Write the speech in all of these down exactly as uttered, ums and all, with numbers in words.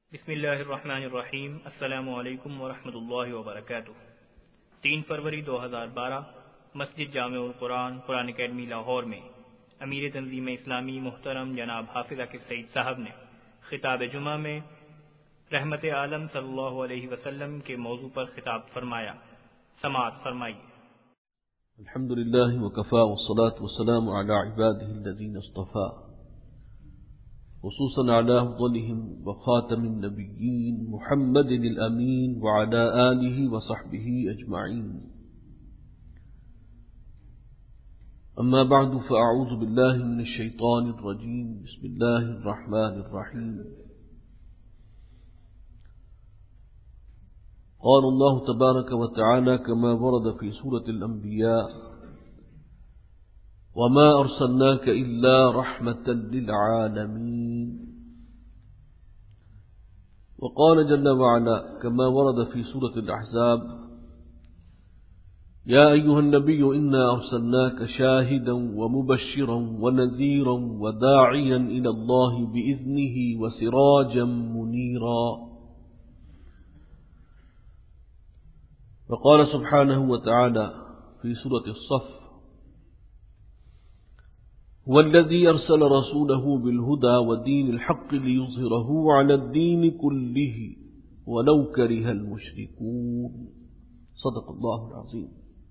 بسم اللہ الرحمن الرحیم۔ السلام علیکم ورحمۃ اللہ وبرکاتہ۔ تین فروری دو ہزار بارہ مسجد جامع القرآن قرآن اکیڈمی لاہور میں امیر تنظیم اسلامی محترم جناب حافظ عاکف سعید صاحب نے خطاب جمعہ میں رحمت عالم صلی اللہ علیہ وسلم کے موضوع پر خطاب فرمایا۔ سماعت فرمائیے۔ الحمد للہ وکفا والصلاة والسلام علی عباده الذین اصطفى خصوصا على أفضلهم وخاتم النبيين محمد الأمين وعلى آله وصحبه أجمعين. أما بعد فأعوذ بالله من الشيطان الرجيم. بسم الله الرحمن الرحيم. قال الله تبارك وتعالى كما ورد في سورة الأنبياء: وما أرسلناك إلا رحمة للعالمين. وقال جل وعلا كما ورد في سورة الأحزاب: يا أيها النبي إنا أرسلناك شاهدا ومبشرا ونذيرا وداعيا إلى الله بإذنه وسراجا منيرا. وقال سبحانه وتعالى في سورة الصف: هو الذي أرسل رسوله بالهدى ودين الحق ليظهره على الدين كله ولو كره المشركون. صدق الله العظيم.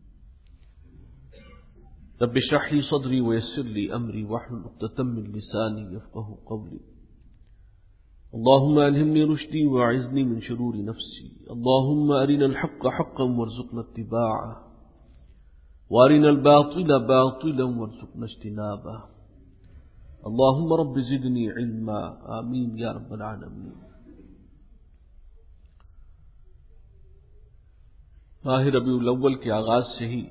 رب اشرح لي صدري ويسر لي أمري واحلل عقدة من لساني يفقهوا قولي. اللهم ألهمني رشدي وأعذني من شرور نفسي. اللهم أرنا الحق حقا وارزقنا اتباعه وارنا الباطل باطلا وارزقنا اجتنابه. اللهم رب زدني علما. آمین یا رب العالمین. ماہ ربیع الاول کے آغاز سے ہی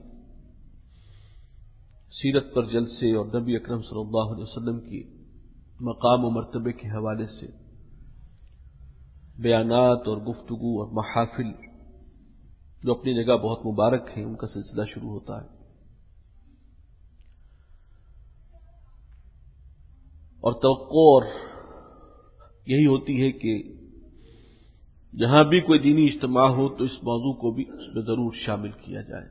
سیرت پر جلسے اور نبی اکرم صلی اللہ علیہ وسلم کی مقام و مرتبے کے حوالے سے بیانات اور گفتگو اور محافل جو اپنی جگہ بہت مبارک ہیں ان کا سلسلہ شروع ہوتا ہے، اور توقع اور یہی ہوتی ہے کہ جہاں بھی کوئی دینی اجتماع ہو تو اس موضوع کو بھی اس میں ضرور شامل کیا جائے۔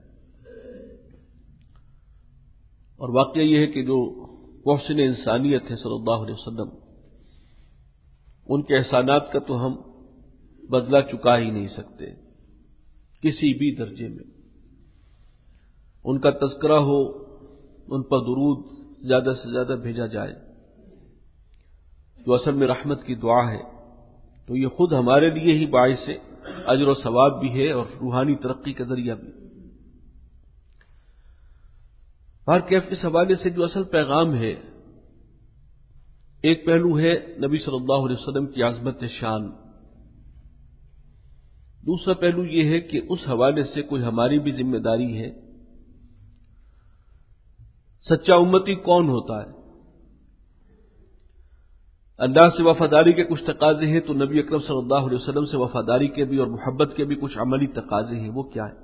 اور واقعہ یہ ہے کہ جو محسن انسانیت ہے صلی اللہ علیہ وسلم، ان کے احسانات کا تو ہم بدلہ چکا ہی نہیں سکتے کسی بھی درجے میں۔ ان کا تذکرہ ہو، ان پر درود زیادہ سے زیادہ بھیجا جائے، جو اصل میں رحمت کی دعا ہے، تو یہ خود ہمارے لیے ہی باعث اجر و ثواب بھی ہے اور روحانی ترقی کا ذریعہ بھی۔ ہر کیف اس حوالے سے جو اصل پیغام ہے، ایک پہلو ہے نبی صلی اللہ علیہ وسلم کی عظمت شان، دوسرا پہلو یہ ہے کہ اس حوالے سے کوئی ہماری بھی ذمہ داری ہے۔ سچا امتی کون ہوتا ہے؟ اللہ سے وفاداری کے کچھ تقاضے ہیں، تو نبی اکرم صلی اللہ علیہ وسلم سے وفاداری کے بھی اور محبت کے بھی کچھ عملی تقاضے ہیں، وہ کیا ہے؟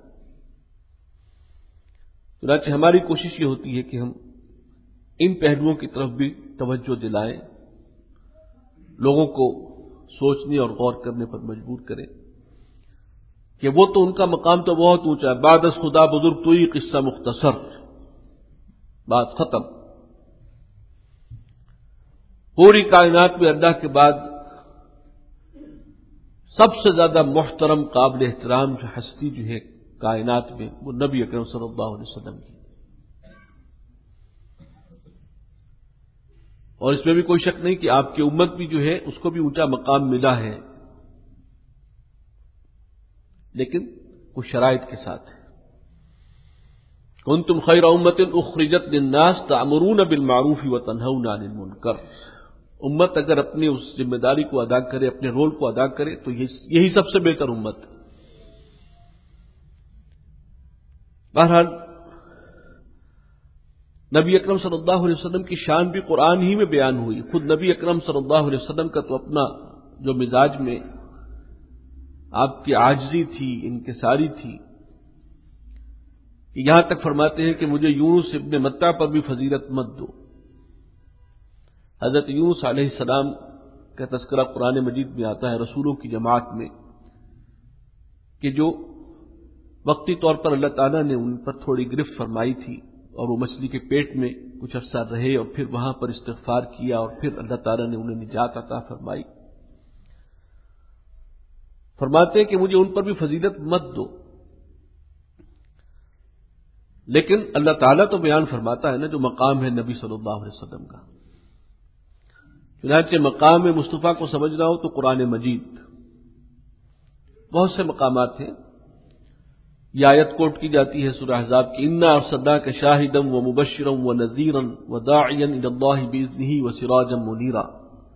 چنانچہ ہماری کوشش یہ ہوتی ہے کہ ہم ان پہلوؤں کی طرف بھی توجہ دلائیں، لوگوں کو سوچنے اور غور کرنے پر مجبور کریں کہ وہ تو ان کا مقام تو بہت اونچا ہے، بعد از خدا بزرگ تو ہی قصہ مختصر، بات ختم۔ پوری کائنات میں اللہ کے بعد سب سے زیادہ محترم قابل احترام جو ہستی جو ہے کائنات میں، وہ نبی اکرم صلی اللہ علیہ وسلم کی، اور اس میں بھی کوئی شک نہیں کہ آپ کی امت بھی جو ہے اس کو بھی اونچا مقام ملا ہے، لیکن کچھ شرائط کے ساتھ ہے۔ کنتم خیر امۃ اخرجت للناس تأمرون بالمعروف وتنہون عن المنکر۔ امت اگر اپنی اس ذمہ داری کو ادا کرے، اپنے رول کو ادا کرے، تو یہی سب سے بہتر امت ہے۔ بہرحال نبی اکرم صلی اللہ علیہ وسلم کی شان بھی قرآن ہی میں بیان ہوئی۔ خود نبی اکرم صلی اللہ علیہ وسلم کا تو اپنا جو مزاج میں آپ کی عاجزی تھی، انکساری تھی، یہاں تک فرماتے ہیں کہ مجھے یونس ابن متیٰ پر بھی فضیلت مت دو۔ حضرت یونس علیہ السلام کا تذکرہ قرآن مجید میں آتا ہے رسولوں کی جماعت میں کہ جو وقتی طور پر اللہ تعالیٰ نے ان پر تھوڑی گرفت فرمائی تھی اور وہ مچھلی کے پیٹ میں کچھ عرصہ رہے اور پھر وہاں پر استغفار کیا اور پھر اللہ تعالیٰ نے انہیں نجات عطا فرمائی. فرماتے ہیں کہ مجھے ان پر بھی فضیلت مت دو، لیکن اللہ تعالیٰ تو بیان فرماتا ہے نا جو مقام ہے نبی صلی اللہ علیہ وسلم کا. چنانچہ مقام مصطفیٰ کو سمجھنا ہو تو قرآن مجید، بہت سے مقامات ہیں. یہ آیت کوٹ کی جاتی ہے سورہ احزاب کی، انا ارسلناک شاہدا ومبشرا ونذیرا وداعیا الی اللہ باذنہ وسراجا منیرا.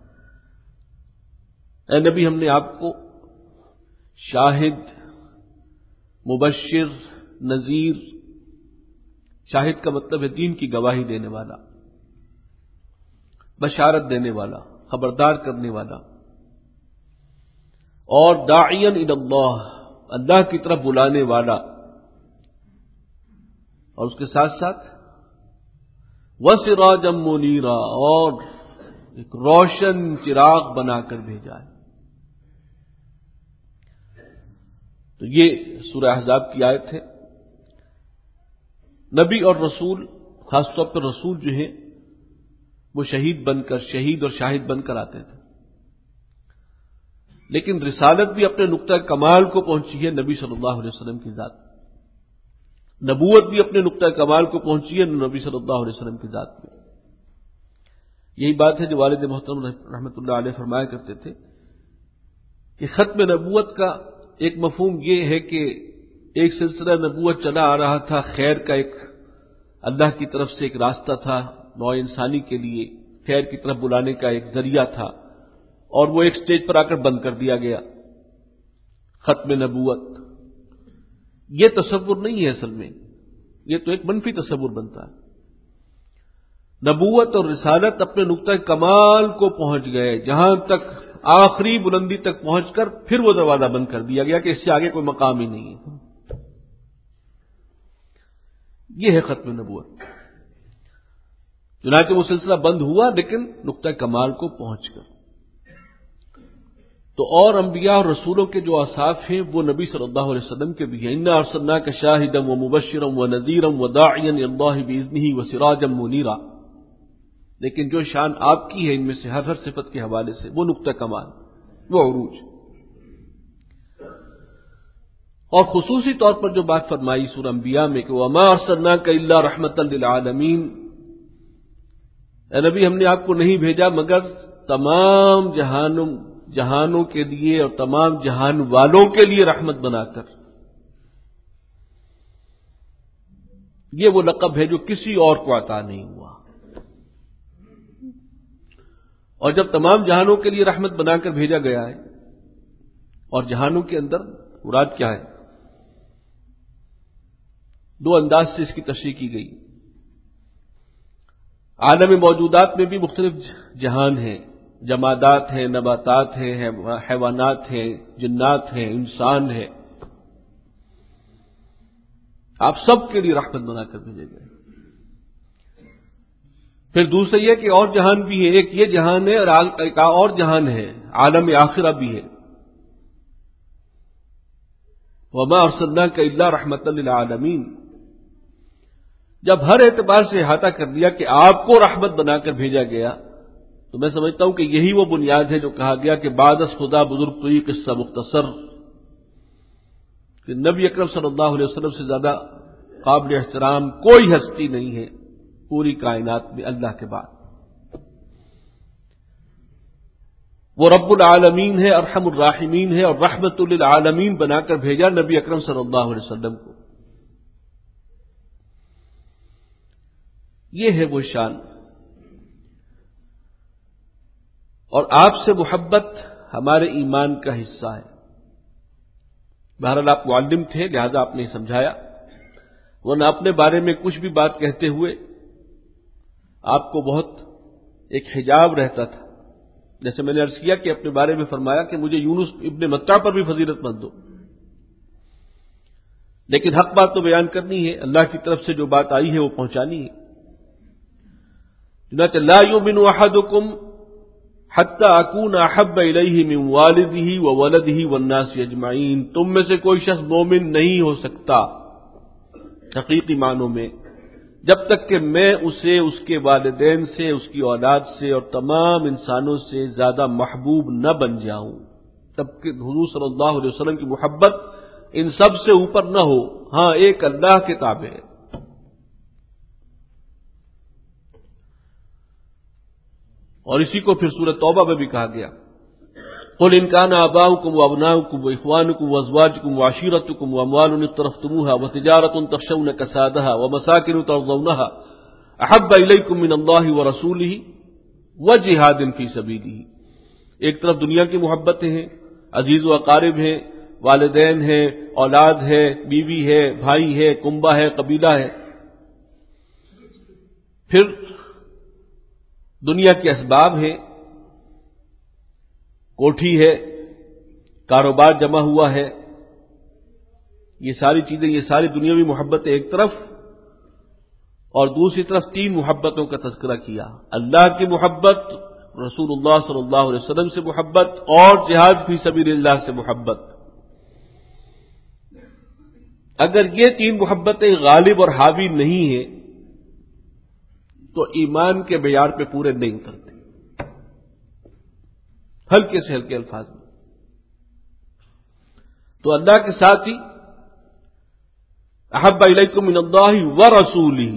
اے نبی، ہم نے آپ کو شاہد، مبشر، نذیر، شاہد کا مطلب ہے دین کی گواہی دینے والا، بشارت دینے والا، خبردار کرنے والا، اور داعیا الی اللہ، اللہ کی طرف بلانے والا، اور اس کے ساتھ ساتھ وسراجا منیرا، اور ایک روشن چراغ بنا کر بھیجا ہے. تو یہ سورہ احزاب کی آیت ہے. نبی اور رسول، خاص طور پر رسول جو ہیں وہ شہید بن کر، شہید اور شاہد بن کر آتے تھے، لیکن رسالت بھی اپنے نقطہ کمال کو پہنچی ہے نبی صلی اللہ علیہ وسلم کی ذات. نبوت بھی اپنے نقطہ کمال کو پہنچی ہے نبی صلی اللہ علیہ وسلم کی ذات میں. یہی بات ہے جو والد محترم رحمۃ اللہ علیہ فرمایا کرتے تھے کہ ختم نبوت کا ایک مفہوم یہ ہے کہ ایک سلسلہ نبوت چلا آ رہا تھا، خیر کا ایک اللہ کی طرف سے ایک راستہ تھا، نوع انسانی کے لیے خیر کی طرف بلانے کا ایک ذریعہ تھا، اور وہ ایک سٹیج پر آ کر بند کر دیا گیا. ختم نبوت یہ تصور نہیں ہے، اصل میں یہ تو ایک منفی تصور بنتا ہے. نبوت اور رسالت اپنے نقطہ کمال کو پہنچ گئے، جہاں تک آخری بلندی تک پہنچ کر پھر وہ دروازہ بند کر دیا گیا کہ اس سے آگے کوئی مقام ہی نہیں ہے. یہ ہے ختم نبوت. چنانچہ وہ سلسلہ بند ہوا لیکن نقطہ کمال کو پہنچ کر. تو اور انبیاء اور رسولوں کے جو اوصاف ہیں وہ نبی صلی اللہ علیہ وسلم کے بھی ہیں. انا ارسلناک شاہدا ومبشرا ونذیرا وداعیا الی اللہ باذنہ وسراجا منیرا. لیکن جو شان آپ کی ہے ان میں سے ہر ہر صفت کے حوالے سے وہ نقطہ کمال، وہ عروج. اور خصوصی طور پر جو بات فرمائی سورہ انبیاء میں کہ وما ارسلناک الا رحمتا للعالمین، اے نبی ہم نے آپ کو نہیں بھیجا مگر تمام جہانوں جہانوں کے لیے اور تمام جہان والوں کے لیے رحمت بنا کر. یہ وہ لقب ہے جو کسی اور کو عطا نہیں ہوا. اور جب تمام جہانوں کے لیے رحمت بنا کر بھیجا گیا ہے، اور جہانوں کے اندر مراد کیا ہے؟ دو انداز سے اس کی تشریح کی گئی. عالم موجودات میں بھی مختلف جہان ہیں، جمادات ہیں، نباتات ہیں، حیوانات ہیں، جنات ہیں، انسان ہیں. آپ سب کے لیے رحمت بنا کر بھیجے گئے. پھر دوسرا یہ کہ اور جہان بھی ہے، ایک یہ جہان ہے اور ایک اور جہان ہے، عالم آخرہ بھی ہے. وما ارسلناک الا رحمتا للعالمین. جب ہر اعتبار سے احاطہ کر دیا کہ آپ کو رحمت بنا کر بھیجا گیا، تو میں سمجھتا ہوں کہ یہی وہ بنیاد ہے جو کہا گیا کہ بعد از خدا بزرگ تو یہ قصہ مختصر، کہ نبی اکرم صلی اللہ علیہ وسلم سے زیادہ قابل احترام کوئی ہستی نہیں ہے پوری کائنات میں اللہ کے بعد. وہ رب العالمین ہے، ارحم الراحمین ہے، اور رحمت للعالمین بنا کر بھیجا نبی اکرم صلی اللہ علیہ وسلم کو. یہ ہے وہ شان. اور آپ سے محبت ہمارے ایمان کا حصہ ہے. بہرحال آپ معلم تھے لہذا آپ نے سمجھایا، ورنہ اپنے بارے میں کچھ بھی بات کہتے ہوئے آپ کو بہت ایک حجاب رہتا تھا. جیسے میں نے عرض کیا کہ اپنے بارے میں فرمایا کہ مجھے یونس ابن متع پر بھی فضیلت مت دو، لیکن حق بات تو بیان کرنی ہے، اللہ کی طرف سے جو بات آئی ہے وہ پہنچانی ہے. چنانچہ لا یؤمن احدکم حتی اکون احب الیہ من والدہ وولدہ والناس اجمعین، تم میں سے کوئی شخص مومن نہیں ہو سکتا حقیقی معنوں میں جب تک کہ میں اسے اس کے والدین سے، اس کی اولاد سے اور تمام انسانوں سے زیادہ محبوب نہ بن جاؤں، تب کہ حضور صلی اللہ علیہ وسلم کی محبت ان سب سے اوپر نہ ہو، ہاں ایک اللہ کے تابع ہے۔ اور اسی کو پھر سورۃ توبہ میں بھی کہا گیا، قل ان كان آباؤكم وابناؤكم واخوانكم وازواجكم وعشيرتكم واموال اقترفتموها وتجارة تخشون كسادها ومساكن ترضونها احب اليكم من الله ورسوله وجهاد في سبيله۔ ایک طرف دنیا کی محبتیں ہیں، عزیز و اقارب ہیں، والدین ہیں، اولاد ہے، بیوی ہے، بھائی ہے، کنبہ ہے، قبیلہ ہے، پھر دنیا کے اسباب ہیں، کوٹھی ہے، کاروبار جمع ہوا ہے، یہ ساری چیزیں، یہ ساری دنیاوی محبتیں ایک طرف، اور دوسری طرف تین محبتوں کا تذکرہ کیا، اللہ کی محبت، رسول اللہ صلی اللہ علیہ وسلم سے محبت، اور جہاد فی سبیل اللہ سے محبت۔ اگر یہ تین محبتیں غالب اور حاوی نہیں ہیں تو ایمان کے معیار پہ پورے نہیں اترتے، ہلکے سے ہلکے الفاظ میں۔ تو اللہ کے ساتھ ہی احب الیکم من اللہ ورسولہ،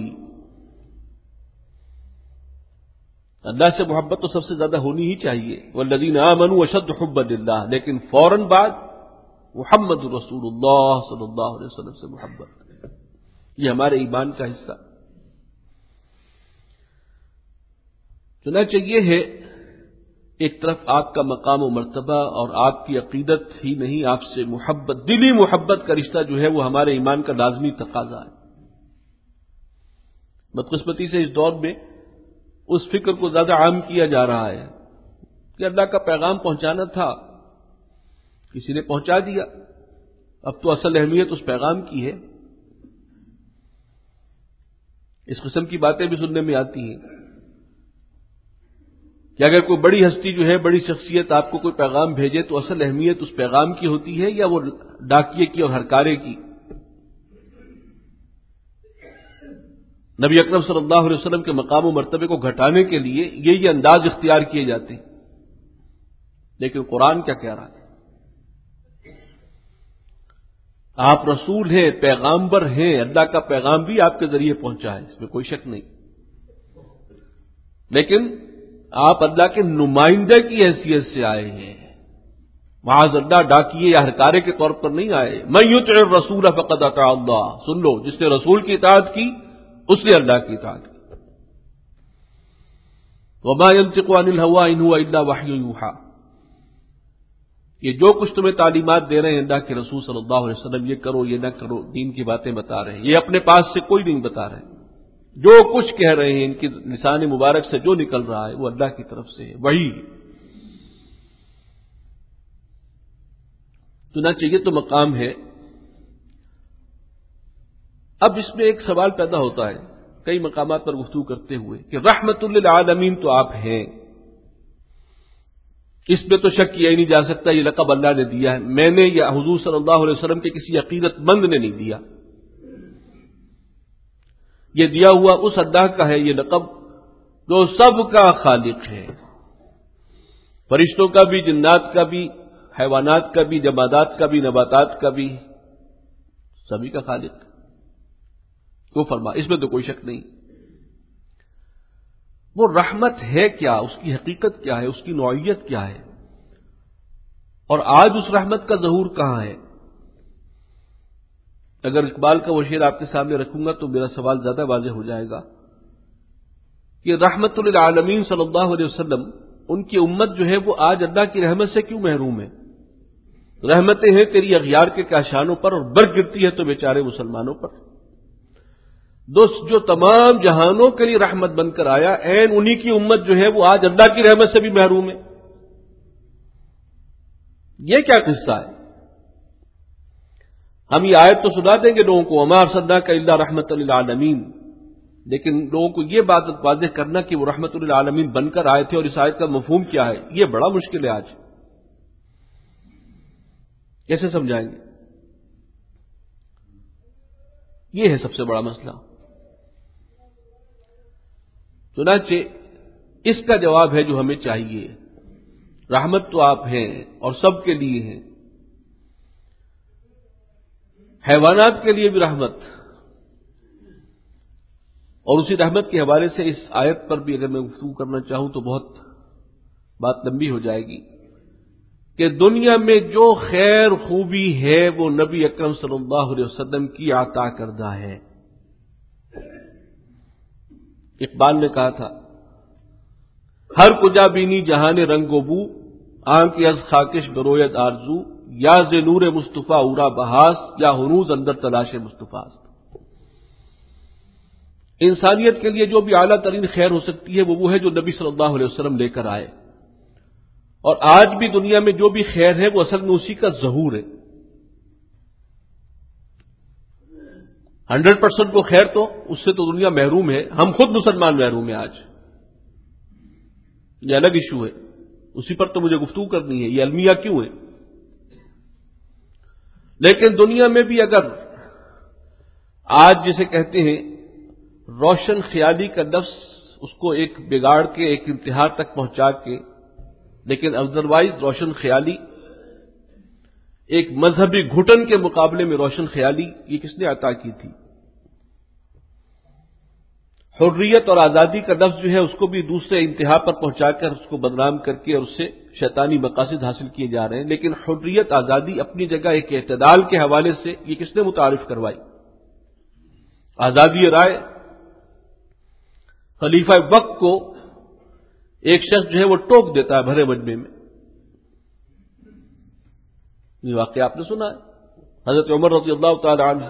اللہ سے محبت تو سب سے زیادہ ہونی ہی چاہیے، والذین آمنوا اشد حبا للہ، لیکن فوراً بعد محمد رسول اللہ صلی اللہ علیہ وسلم سے محبت، یہ ہمارے ایمان کا حصہ۔ چنانچہ یہ ہے ایک طرف آپ کا مقام و مرتبہ اور آپ کی عقیدت ہی نہیں، آپ سے محبت، دلی محبت کا رشتہ جو ہے وہ ہمارے ایمان کا لازمی تقاضا ہے۔ بدقسمتی سے اس دور میں اس فکر کو زیادہ عام کیا جا رہا ہے کہ اللہ کا پیغام پہنچانا تھا، کسی نے پہنچا دیا، اب تو اصل اہمیت اس پیغام کی ہے۔ اس قسم کی باتیں بھی سننے میں آتی ہیں کہ اگر کوئی بڑی ہستی جو ہے، بڑی شخصیت آپ کو کوئی پیغام بھیجے تو اصل اہمیت اس پیغام کی ہوتی ہے یا وہ ڈاکیے کی اور ہرکارے کی؟ نبی اکرم صلی اللہ علیہ وسلم کے مقام و مرتبے کو گھٹانے کے لیے یہ یہ انداز اختیار کیے جاتے ہیں، لیکن قرآن کیا کہہ رہا ہے؟ آپ رسول ہیں، پیغامبر ہیں، اللہ کا پیغام بھی آپ کے ذریعے پہنچا ہے، اس میں کوئی شک نہیں، لیکن آپ اللہ کے نمائندے کی حیثیت سے آئے ہیں، معاذ اللہ ڈاکیے یا ہرکارے کے طور پر نہیں آئے۔ من یطع الرسول فقد اطاع اللہ، سن لو، جس نے رسول کی اطاعت کی اس نے اللہ کی اطاعت کی۔ وما ينطق عن الهوى ان هو الا وحی یوحى، یہ جو کچھ تمہیں تعلیمات دے رہے ہیں اللہ کے رسول صلی اللہ علیہ وسلم، یہ کرو یہ نہ کرو، دین کی باتیں بتا رہے ہیں، یہ اپنے پاس سے کوئی نہیں بتا رہے، جو کچھ کہہ رہے ہیں ان کی لسان مبارک سے جو نکل رہا ہے وہ اللہ کی طرف سے ہے، وہی۔ چنانچہ یہ تو مقام ہے۔ اب اس میں ایک سوال پیدا ہوتا ہے کئی مقامات پر گفتگو کرتے ہوئے کہ رحمت للعالمین تو آپ ہیں، اس میں تو شک کیا ہی نہیں جا سکتا، یہ لقب اللہ نے دیا ہے، میں نے یا حضور صلی اللہ علیہ وسلم کے کسی عقیدت مند نے نہیں دیا، یہ دیا ہوا اس اللہ کا ہے یہ لقب جو سب کا خالق ہے، فرشتوں کا بھی، جنات کا بھی، حیوانات کا بھی، جمادات کا بھی، نباتات کا بھی، سبھی کا خالق وہ فرما، اس میں تو کوئی شک نہیں۔ وہ رحمت ہے کیا، اس کی حقیقت کیا ہے، اس کی نوعیت کیا ہے، اور آج اس رحمت کا ظہور کہاں ہے؟ اگر اقبال کا وہ شعر آپ کے سامنے رکھوں گا تو میرا سوال زیادہ واضح ہو جائے گا کہ رحمت للعالمین صلی اللہ علیہ وسلم، ان کی امت جو ہے وہ آج اللہ کی رحمت سے کیوں محروم ہے؟ رحمتیں ہیں تیری اغیار کے کاشانوں پر، اور برف گرتی ہے تو بیچارے مسلمانوں پر۔ دوست جو تمام جہانوں کے لیے رحمت بن کر آیا، عین انہی کی امت جو ہے وہ آج اللہ کی رحمت سے بھی محروم ہے، یہ کیا قصہ ہے؟ ہم یہ آیت تو سنا دیں گے لوگوں کو، وما ارسلناک الا رحمۃ للعالمین، لیکن لوگوں کو یہ بات واضح کرنا کہ وہ رحمت للعالمین بن کر آئے تھے اور اس آیت کا مفہوم کیا ہے، یہ بڑا مشکل ہے آج. کیسے سمجھائیں گے؟ یہ ہے سب سے بڑا مسئلہ. چنانچہ اس کا جواب ہے جو ہمیں چاہیے. رحمت تو آپ ہیں اور سب کے لیے ہیں، حیوانات کے لیے بھی رحمت. اور اسی رحمت کے حوالے سے اس آیت پر بھی اگر میں گفتگو کرنا چاہوں تو بہت بات لمبی ہو جائے گی کہ دنیا میں جو خیر خوبی ہے وہ نبی اکرم صلی اللہ علیہ وسلم کی عطا کردہ ہے. اقبال نے کہا تھا، ہر کجا بینی جہان رنگ و بو، آنکھ از خاکش بروید آرزو، یا ز نور مصطفیٰ اورا بہاس، یا ہنوز اندر تلاش مصطفیٰ. انسانیت کے لیے جو بھی اعلیٰ ترین خیر ہو سکتی ہے وہ وہ ہے جو نبی صلی اللہ علیہ وسلم لے کر آئے. اور آج بھی دنیا میں جو بھی خیر ہے وہ اصل میں اسی کا ظہور ہے. ہنڈریڈ پرسینٹ وہ خیر تو اس سے تو دنیا محروم ہے، ہم خود مسلمان محروم ہیں آج. یہ الگ ایشو ہے، اسی پر تو مجھے گفتگو کرنی ہے، یہ المیہ کیوں ہے. لیکن دنیا میں بھی اگر آج جسے کہتے ہیں روشن خیالی کا لفظ، اس کو ایک بگاڑ کے ایک انتہا تک پہنچا کے، لیکن ادروائز روشن خیالی ایک مذہبی گھٹن کے مقابلے میں روشن خیالی یہ کس نے عطا کی تھی. حریت اور آزادی کا لفظ جو ہے اس کو بھی دوسرے انتہا پر پہنچا کر اس کو بدنام کر کے اور اس سے شیطانی مقاصد حاصل کیے جا رہے ہیں. لیکن حریت آزادی اپنی جگہ ایک اعتدال کے حوالے سے یہ کس نے متعارف کروائی. آزادی رائے خلیفہ وقت کو ایک شخص جو ہے وہ ٹوک دیتا ہے بھرے مجمع میں. یہ واقعہ آپ نے سنا ہے. حضرت عمر رضی اللہ تعالی عنہ،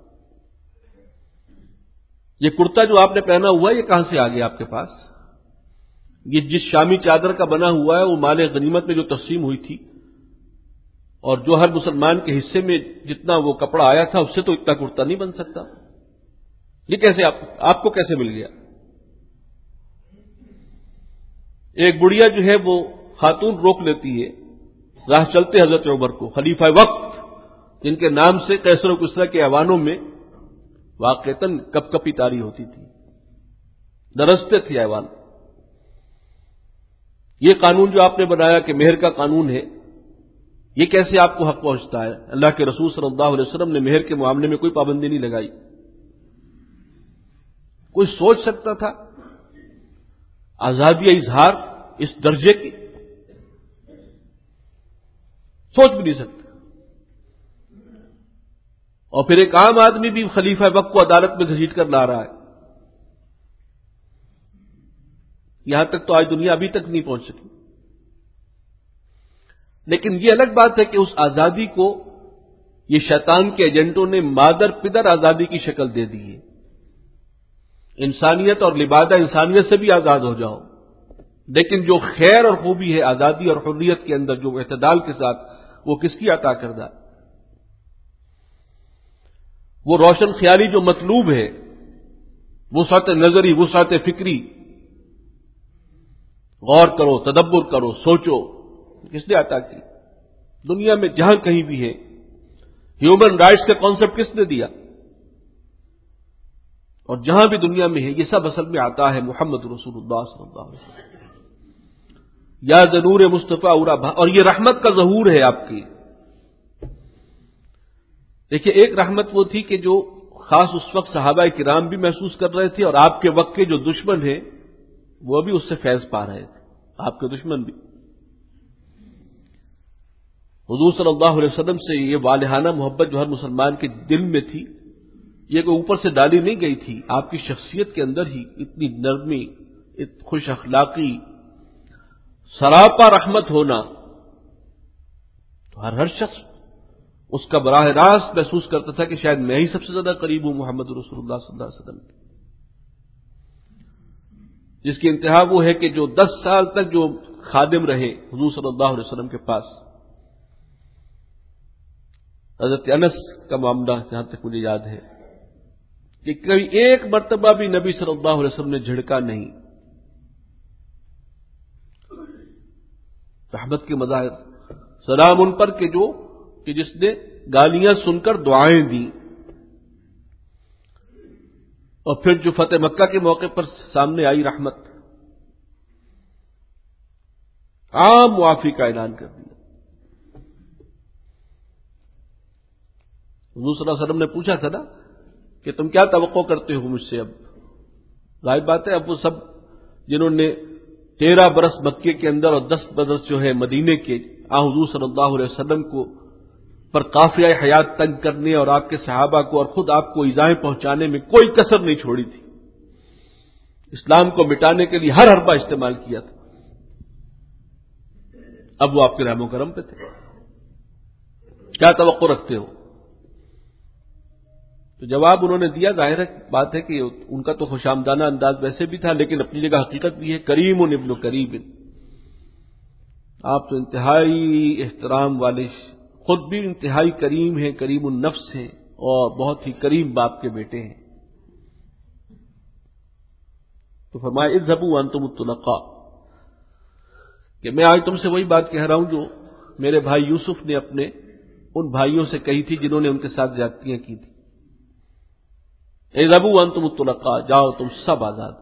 یہ کرتا جو آپ نے پہنا ہوا ہے یہ کہاں سے آ گیا آپ کے پاس؟ یہ جس شامی چادر کا بنا ہوا ہے وہ مال غنیمت میں جو تقسیم ہوئی تھی، اور جو ہر مسلمان کے حصے میں جتنا وہ کپڑا آیا تھا اس سے تو اتنا کرتا نہیں بن سکتا. یہ کیسے آپ, آپ کو کیسے مل گیا؟ ایک بڑھیا جو ہے وہ خاتون روک لیتی ہے راہ چلتے حضرت عمر کو، خلیفہ وقت جن کے نام سے کیسر و کسرا کے ایوانوں میں واقعتاً کپ کپی تاری ہوتی تھی، درستے تھے ایوان. یہ قانون جو آپ نے بنایا کہ مہر کا قانون ہے، یہ کیسے آپ کو حق پہنچتا ہے؟ اللہ کے رسول صلی اللہ علیہ وسلم نے مہر کے معاملے میں کوئی پابندی نہیں لگائی. کوئی سوچ سکتا تھا آزادی اظہار اس درجے کی؟ سوچ بھی نہیں سکتا. اور پھر ایک عام آدمی بھی خلیفہ وقت کو عدالت میں گھسیٹ کر لا رہا ہے. یہاں تک تو آج دنیا ابھی تک نہیں پہنچ سکی. لیکن یہ الگ بات ہے کہ اس آزادی کو یہ شیطان کے ایجنٹوں نے مادر پدر آزادی کی شکل دے دی ہے. انسانیت اور لبادہ انسانیت سے بھی آزاد ہو جاؤ، لیکن جو خیر اور خوبی ہے آزادی اور حریت کے اندر جو اعتدال کے ساتھ، وہ کس کی عطا کردہ؟ وہ روشن خیالی جو مطلوب ہے، وسعت نظری، وسعت فکری، غور کرو، تدبر کرو، سوچو، کس نے عطا کی؟ دنیا میں جہاں کہیں بھی ہے ہیومن رائٹس کا کانسیپٹ کس نے دیا؟ اور جہاں بھی دنیا میں ہے یہ سب اصل میں آتا ہے محمد رسول اللہ صلی اللہ علیہ وسلم. یا ضرور مصطفیٰ اورا بھا، اور یہ رحمت کا ظہور ہے آپ کی. دیکھیے ایک رحمت وہ تھی کہ جو خاص اس وقت صحابہ کرام بھی محسوس کر رہے تھے، اور آپ کے وقت کے جو دشمن ہیں وہ بھی اس سے فیض پا رہے تھے، آپ کے دشمن بھی. حضور صلی اللہ علیہ وسلم سے یہ والہانہ محبت جو ہر مسلمان کے دل میں تھی، یہ کوئی اوپر سے ڈالی نہیں گئی تھی، آپ کی شخصیت کے اندر ہی اتنی نرمی، اتنی خوش اخلاقی، سراپا رحمت ہونا، تو ہر ہر شخص اس کا براہ راست محسوس کرتا تھا کہ شاید میں ہی سب سے زیادہ قریب ہوں محمد رسول اللہ صلی اللہ علیہ وسلم کے. جس کی انتہا وہ ہے کہ جو دس سال تک جو خادم رہے حضور صلی اللہ علیہ وسلم کے پاس، حضرت انس کا معاملہ جہاں تک مجھے یاد ہے، کہ کبھی ایک مرتبہ بھی نبی صلی اللہ علیہ وسلم نے جھڑکا نہیں. رحمت کے مظاہر سلام ان پر کہ جو کہ جس نے گالیاں سن کر دعائیں دی. اور پھر جو فتح مکہ کے موقع پر سامنے آئی رحمت، عام معافی کا اعلان کر دیا. حضور صلی اللہ علیہ وسلم نے پوچھا تھا نا کہ تم کیا توقع کرتے ہو مجھ سے. اب ظاہر بات ہے اب وہ سب جنہوں نے تیرہ برس مکے کے اندر اور دس برس جو ہے مدینے کے آن حضور صلی اللہ علیہ وسلم کو پر قافیہ حیات تنگ کرنے اور آپ کے صحابہ کو اور خود آپ کو ایذائیں پہنچانے میں کوئی کسر نہیں چھوڑی تھی، اسلام کو مٹانے کے لیے ہر حربہ استعمال کیا تھا. اب وہ آپ کے رحم و کرم پہ تھے. کیا توقع رکھتے ہو؟ تو جواب انہوں نے دیا. ظاہر بات ہے کہ ان کا تو خوش آمدانہ انداز ویسے بھی تھا، لیکن اپنی جگہ حقیقت بھی ہے. کریم ابن کریم، آپ تو انتہائی احترام والے، خود بھی انتہائی کریم ہیں، کریم النفس ہیں اور بہت ہی کریم باپ کے بیٹے ہیں. تو فرمایا اذهبوا وانتم الطلقاء، کہ میں آج تم سے وہی بات کہہ رہا ہوں جو میرے بھائی یوسف نے اپنے ان بھائیوں سے کہی تھی جنہوں نے ان کے ساتھ زیادتیاں کی تھی. اذهبوا وانتم الطلقاء، جاؤ تم سب آزاد.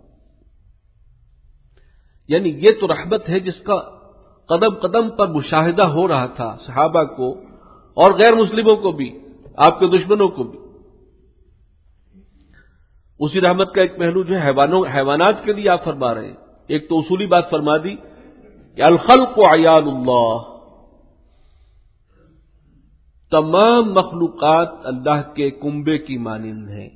یعنی یہ تو رحمت ہے جس کا قدم قدم پر مشاہدہ ہو رہا تھا صحابہ کو اور غیر مسلموں کو بھی، آپ کے دشمنوں کو بھی. اسی رحمت کا ایک پہلو جو ہے حیوانوں حیوانات کے لیے آپ فرما رہے ہیں. ایک تو اصولی بات فرما دی کہ الخلق عیال اللہ، تمام مخلوقات اللہ کے کنبے کی مانند ہیں.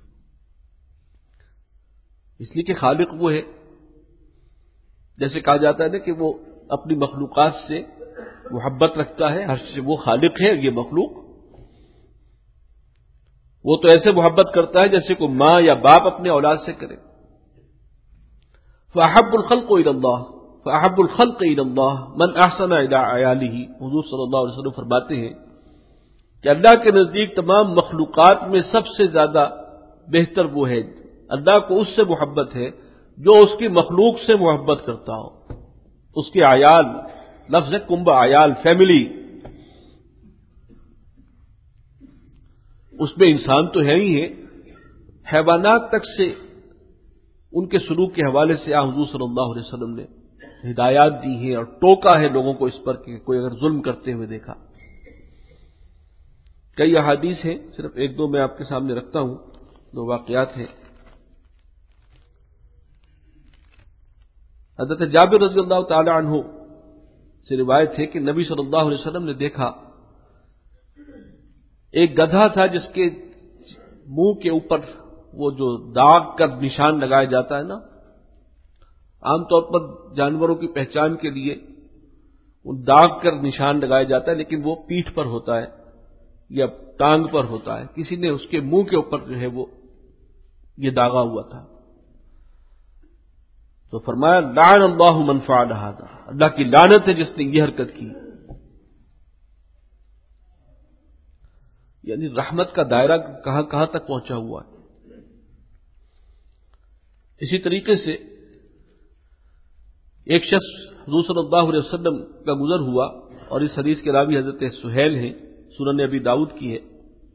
اس لیے کہ خالق وہ ہے، جیسے کہا جاتا ہے نا کہ وہ اپنی مخلوقات سے محبت رکھتا ہے. ہر سے وہ خالق ہے، یہ مخلوق وہ تو ایسے محبت کرتا ہے جیسے کوئی ماں یا باپ اپنے اولاد سے کرے. فاحب الخلق الى اللہ فاحب الخلق الى اللہ من احسن الى عیالہ. حضور صلی اللہ علیہ وسلم فرماتے ہیں کہ اللہ کے نزدیک تمام مخلوقات میں سب سے زیادہ بہتر وہ ہے، اللہ کو اس سے محبت ہے جو اس کی مخلوق سے محبت کرتا ہو. اس کے عیال، لفظ ہے کنبہ، عیال، فیملی. اس میں انسان تو ہے ہی ہے، حیوانات تک سے ان کے سلوک کے حوالے سے حضور صلی اللہ علیہ وسلم نے ہدایات دی ہیں اور ٹوکا ہے لوگوں کو اس پر کہ کوئی اگر ظلم کرتے ہوئے دیکھا. کئی احادیث ہیں، صرف ایک دو میں آپ کے سامنے رکھتا ہوں، دو واقعات ہیں. حضرت جابر رضی اللہ تعالی عنہ سے روایت ہے کہ نبی صلی اللہ علیہ وسلم نے دیکھا ایک گدھا تھا جس کے منہ کے اوپر وہ جو داغ کا نشان لگایا جاتا ہے نا، عام طور پر جانوروں کی پہچان کے لیے وہ داغ کر نشان لگایا جاتا ہے، لیکن وہ پیٹھ پر ہوتا ہے یا ٹانگ پر ہوتا ہے. کسی نے اس کے منہ کے اوپر جو ہے وہ یہ داغا ہوا تھا. تو فرمایا لعن اللہ من فعل ھذا، اللہ کی لعنت ہے جس نے یہ حرکت کی. یعنی رحمت کا دائرہ کہاں کہاں تک پہنچا ہوا ہے. اسی طریقے سے ایک شخص حضور صلی اللہ علیہ وسلم کا گزر ہوا، اور اس حدیث کے راوی حضرت سہیل ہیں، سنن ابی داؤد کی ہے.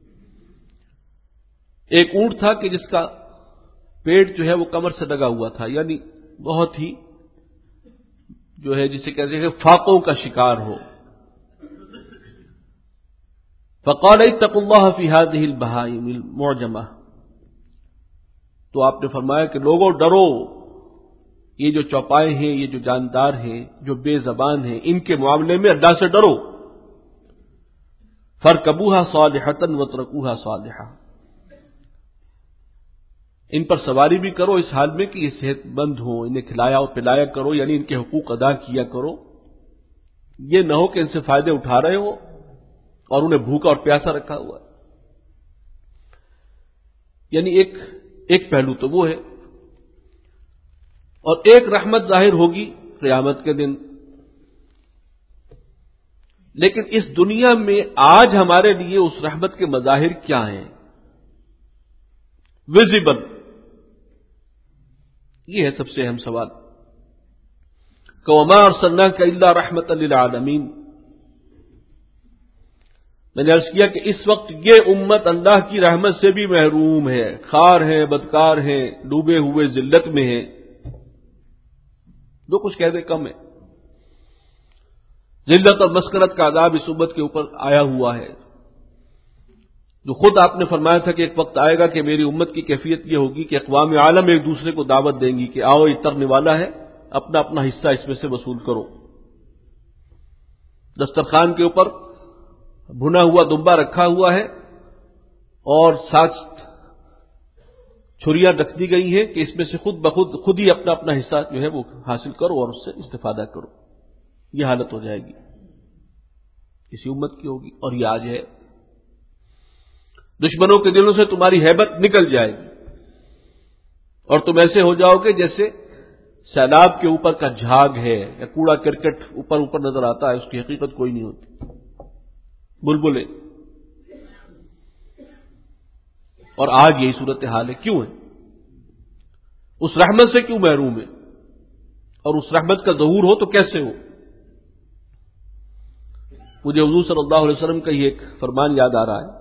ایک اونٹ تھا کہ جس کا پیٹ جو ہے وہ کمر سے لگا ہوا تھا، یعنی بہت ہی جو ہے جسے کہتے ہیں کہ فاقوں کا شکار ہو. فقال اتقوا اللہ فی هذه البہائم المعجمہ، تو آپ نے فرمایا کہ لوگوں ڈرو، یہ جو چوپائے ہیں، یہ جو جاندار ہیں، جو بے زبان ہیں، ان کے معاملے میں اللہ سے ڈرو. فارکبوها صالحة واترکوها صالحة، ان پر سواری بھی کرو اس حال میں کہ یہ صحت مند ہو، انہیں کھلایا اور پلایا کرو، یعنی ان کے حقوق ادا کیا کرو. یہ نہ ہو کہ ان سے فائدے اٹھا رہے ہو اور انہیں بھوکا اور پیاسا رکھا ہوا ہے. یعنی ایک ایک پہلو تو وہ ہے، اور ایک رحمت ظاہر ہوگی قیامت کے دن. لیکن اس دنیا میں آج ہمارے لیے اس رحمت کے مظاہر کیا ہیں؟ ویزیبل. یہ ہے سب سے اہم سوال. وَمَا أَرْسَلْنَاكَ إِلَّا رَحْمَةً لِلْعَالَمِينَ. میں نے عرض کیا کہ اس وقت یہ امت اللہ کی رحمت سے بھی محروم ہے، خوار ہے، بدکار ہے، ڈوبے ہوئے ذلت میں ہے. جو کچھ کہہ دے کم ہے. ذلت اور مسکنت کا عذاب اس امت کے اوپر آیا ہوا ہے، جو خود آپ نے فرمایا تھا کہ ایک وقت آئے گا کہ میری امت کی کیفیت یہ ہوگی کہ اقوام عالم ایک دوسرے کو دعوت دیں گی کہ آؤ یہ ترنے والا ہے، اپنا اپنا حصہ اس میں سے وصول کرو. دسترخوان کے اوپر بھنا ہوا دمبا رکھا ہوا ہے اور ساتھ چھریاں رکھ دی گئی ہیں کہ اس میں سے خود بخود خود ہی اپنا اپنا حصہ جو ہے وہ حاصل کرو اور اس سے استفادہ کرو. یہ حالت ہو جائے گی، کسی امت کی ہوگی. اور یہ آج ہے. دشمنوں کے دلوں سے تمہاری ہیبت نکل جائے گی اور تم ایسے ہو جاؤ گے جیسے سیلاب کے اوپر کا جھاگ ہے یا کوڑا کرکٹ اوپر اوپر نظر آتا ہے، اس کی حقیقت کوئی نہیں ہوتی. بلبلے. اور آج یہی صورتحال ہے. کیوں ہے؟ اس رحمت سے کیوں محروم ہے؟ اور اس رحمت کا ظہور ہو تو کیسے ہو؟ مجھے حضور صلی اللہ علیہ وسلم کا یہ ایک فرمان یاد آ رہا ہے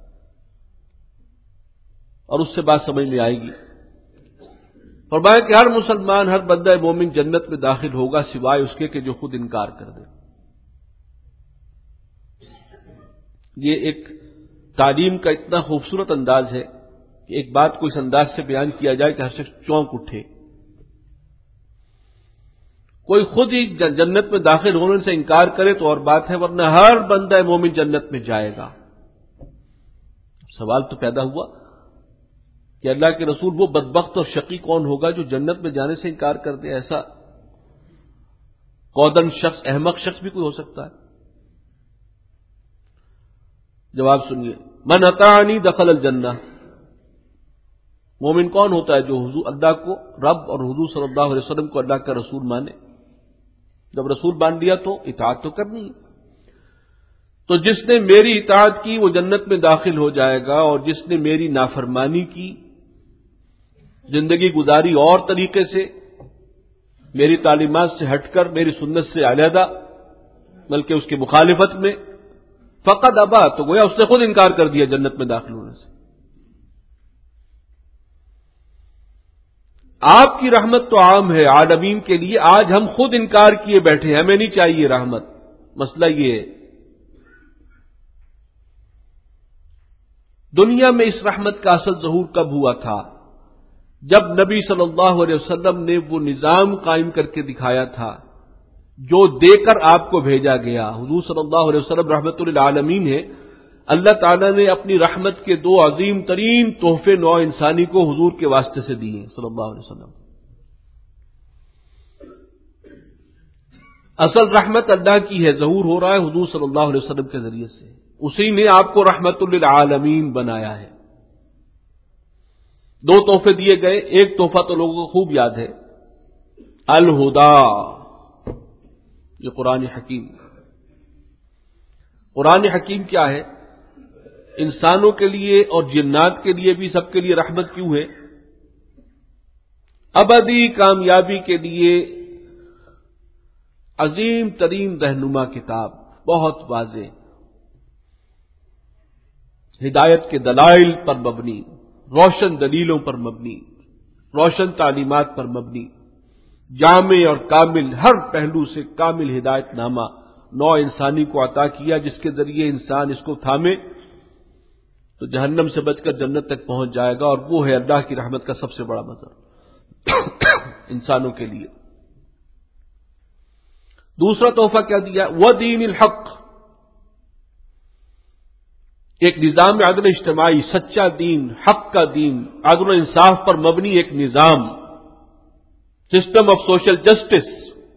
اور اس سے بات سمجھ میں آئے گی. فرمایا کہ ہر مسلمان، ہر بندہ مومن جنت میں داخل ہوگا سوائے اس کے کہ جو خود انکار کر دے. یہ ایک تعلیم کا اتنا خوبصورت انداز ہے کہ ایک بات کو اس انداز سے بیان کیا جائے کہ ہر شخص چونک اٹھے. کوئی خود ہی جنت میں داخل ہونے سے انکار کرے تو اور بات ہے، ورنہ ہر بندہ مومن جنت میں جائے گا. سوال تو پیدا ہوا کہ اللہ کے رسول وہ بدبخت اور شقی کون ہوگا جو جنت میں جانے سے انکار کر دے؟ ایسا کودن شخص، احمق شخص بھی کوئی ہو سکتا ہے؟ جواب سنیے. من اطاعنی دخل الجنہ. مومن کون ہوتا ہے؟ جو حضور اللہ کو رب اور حضور صلی اللہ علیہ وسلم کو اللہ کا رسول مانے. جب رسول مان لیا تو اطاعت تو کرنی ہے. تو جس نے میری اطاعت کی وہ جنت میں داخل ہو جائے گا، اور جس نے میری نافرمانی کی، زندگی گزاری اور طریقے سے، میری تعلیمات سے ہٹ کر، میری سنت سے علیحدہ، بلکہ اس کی مخالفت میں، فقط ابا، تو گویا اس نے خود انکار کر دیا جنت میں داخل ہونے سے. آپ کی رحمت تو عام ہے عالمین کے لیے. آج ہم خود انکار کیے بیٹھے ہیں، ہمیں نہیں چاہیے رحمت. مسئلہ یہ ہے دنیا میں اس رحمت کا اصل ظہور کب ہوا تھا؟ جب نبی صلی اللہ علیہ وسلم نے وہ نظام قائم کر کے دکھایا تھا جو دے کر آپ کو بھیجا گیا. حضور صلی اللہ علیہ وسلم رحمت للعالمین ہے. اللہ تعالیٰ نے اپنی رحمت کے دو عظیم ترین تحفے نوع انسانی کو حضور کے واسطے سے دیے صلی اللہ علیہ وسلم. اصل رحمت اللہ کی ہے، ظہور ہو رہا ہے حضور صلی اللہ علیہ وسلم کے ذریعے سے. اسی نے آپ کو رحمت للعالمین بنایا ہے. دو تحفے دیے گئے. ایک تحفہ تو لوگوں کو خوب یاد ہے، الہدا، یہ قرآن حکیم. قرآن حکیم کیا ہے؟ انسانوں کے لیے اور جنات کے لیے بھی، سب کے لیے رحمت کیوں ہے؟ ابدی کامیابی کے لیے عظیم ترین رہنما کتاب، بہت واضح، ہدایت کے دلائل پر مبنی، روشن دلیلوں پر مبنی، روشن تعلیمات پر مبنی، جامع اور کامل، ہر پہلو سے کامل ہدایت نامہ نوع انسانی کو عطا کیا، جس کے ذریعے انسان اس کو تھامے تو جہنم سے بچ کر جنت تک پہنچ جائے گا. اور وہ ہے اللہ کی رحمت کا سب سے بڑا مظہر انسانوں کے لیے. دوسرا تحفہ کیا دیا؟ وہ دین الحق، ایک نظام عدل اجتماعی، سچا دین، حق کا دین، عدل و انصاف پر مبنی ایک نظام، سسٹم آف سوشل جسٹس.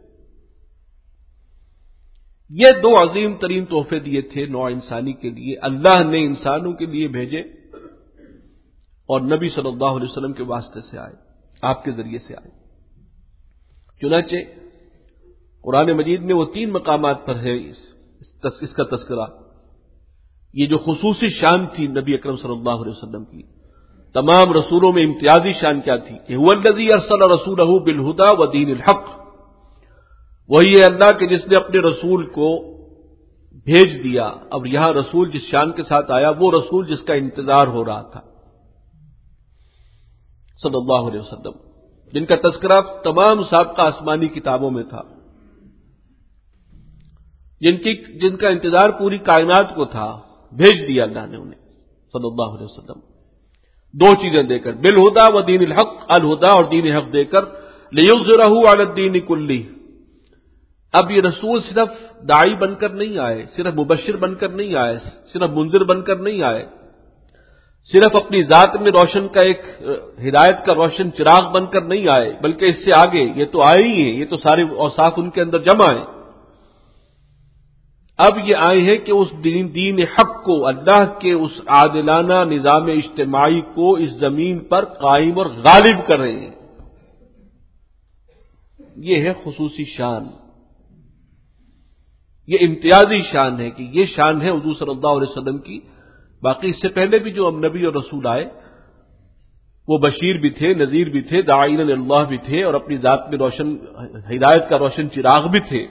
یہ دو عظیم ترین تحفے دیے تھے نوع انسانی کے لیے. اللہ نے انسانوں کے لیے بھیجے اور نبی صلی اللہ علیہ وسلم کے واسطے سے آئے، آپ کے ذریعے سے آئے. چنانچہ قرآن مجید میں وہ تین مقامات پر ہے اس کا تذکرہ. یہ جو خصوصی شان تھی نبی اکرم صلی اللہ علیہ وسلم کی، تمام رسولوں میں امتیازی شان کیا تھی کہ هو الذی ارسل رسولہ بالہدی ودین الحق، وہی ہے اللہ کہ جس نے اپنے رسول کو بھیج دیا. اب یہاں رسول جس شان کے ساتھ آیا وہ رسول جس کا انتظار ہو رہا تھا صلی اللہ علیہ وسلم، جن کا تذکرہ تمام سابقہ آسمانی کتابوں میں تھا، جن کی جن کا انتظار پوری کائنات کو تھا، بھیج دیا اللہ نے انہیں صلی اللہ علیہ وسلم دو چیزیں دے کر، بالہدی و دین الحق، الہدی اور دین حق دے کر، لیظہرہ علی الدین کلہ. اب یہ رسول صرف داعی بن کر نہیں آئے، صرف مبشر بن کر نہیں آئے، صرف منذر بن کر نہیں آئے، صرف اپنی ذات میں روشن کا ایک ہدایت کا روشن چراغ بن کر نہیں آئے، بلکہ اس سے آگے یہ تو آئے ہی ہیں، یہ تو سارے اوصاف ان کے اندر جمع ہیں. اب یہ آئے ہیں کہ اس دین دین حق کو، اللہ کے اس عادلانہ نظام اجتماعی کو اس زمین پر قائم اور غالب کر رہے ہیں. یہ ہے خصوصی شان، یہ امتیازی شان ہے کہ یہ شان ہے حضور صلی اللہ علیہ وسلم کی. باقی اس سے پہلے بھی جو نبی اور رسول آئے وہ بشیر بھی تھے، نذیر بھی تھے، داعین اللہ بھی تھے، اور اپنی ذات میں روشن ہدایت کا روشن چراغ بھی تھے.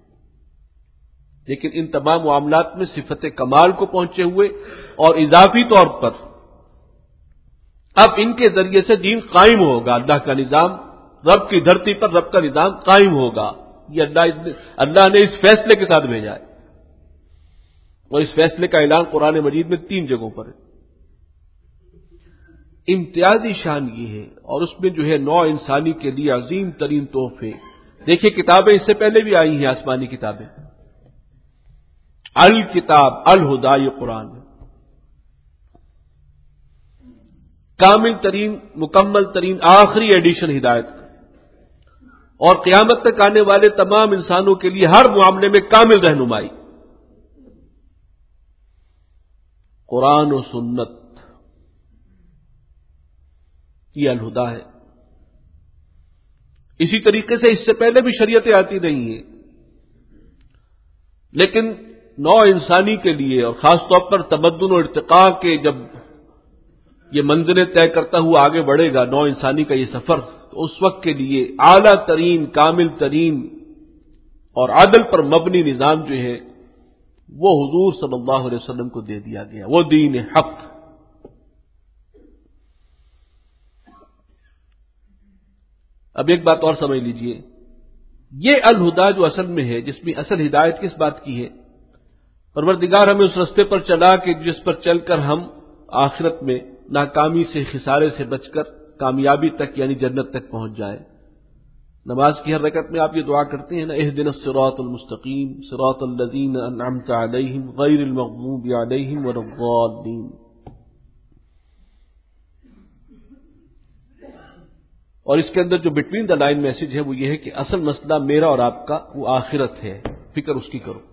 لیکن ان تمام معاملات میں صفت کمال کو پہنچے ہوئے اور اضافی طور پر اب ان کے ذریعے سے دین قائم ہوگا، اللہ کا نظام، رب کی دھرتی پر رب کا نظام قائم ہوگا. یہ اللہ اللہ نے اس فیصلے کے ساتھ بھیجا ہے، اور اس فیصلے کا اعلان قرآن مجید میں تین جگہوں پر ہے. امتیازی شان یہ ہے، اور اس میں جو ہے نوع انسانی کے لیے عظیم ترین تحفے. دیکھیے کتابیں اس سے پہلے بھی آئی ہیں، آسمانی کتابیں، الکتاب الہدی، یہ قرآن ہے، کامل ترین مکمل ترین آخری ایڈیشن ہدایت کا، اور قیامت تک آنے والے تمام انسانوں کے لیے ہر معاملے میں کامل رہنمائی. قرآن و سنت یہ الہدی ہے. اسی طریقے سے اس سے پہلے بھی شریعتیں آتی رہی ہیں، لیکن نوع انسانی کے لیے اور خاص طور پر تمدن و ارتقاء کے جب یہ منزلیں طے کرتا ہوا آگے بڑھے گا نوع انسانی کا یہ سفر، تو اس وقت کے لیے اعلیٰ ترین کامل ترین اور عدل پر مبنی نظام جو ہے وہ حضور صلی اللہ علیہ وسلم کو دے دیا گیا، وہ دین حق. اب ایک بات اور سمجھ لیجئے، یہ الہدی جو اصل میں ہے، جس میں اصل ہدایت کس بات کی ہے؟ پروردگار ہمیں اس رستے پر چلا کہ جس پر چل کر ہم آخرت میں ناکامی سے، خسارے سے بچ کر کامیابی تک یعنی جنت تک پہنچ جائے. نماز کی ہر رکعت میں آپ یہ دعا کرتے ہیں نا، اہدنا الصراط المستقیم صراط الذین انعمت علیہم غیر المغضوب علیہم ولا الضالین. اور اس کے اندر جو بٹوین دا لائن میسج ہے وہ یہ ہے کہ اصل مسئلہ میرا اور آپ کا وہ آخرت ہے، فکر اس کی کرو.